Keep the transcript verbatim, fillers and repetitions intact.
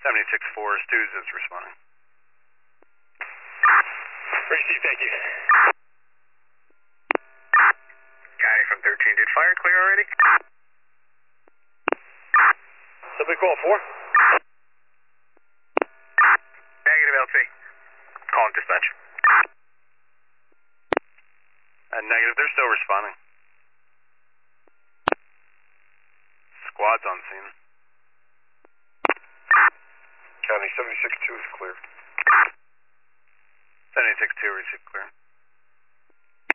seventy-six four, Stews is responding. Received, thank you. Guy from thirteen, did fire clear already? Somebody call four? Negative, L T. Calling dispatch. Uh, negative, they're still responding. Squad's on scene. County seventy-six two is clear. seventy-six two, received clear.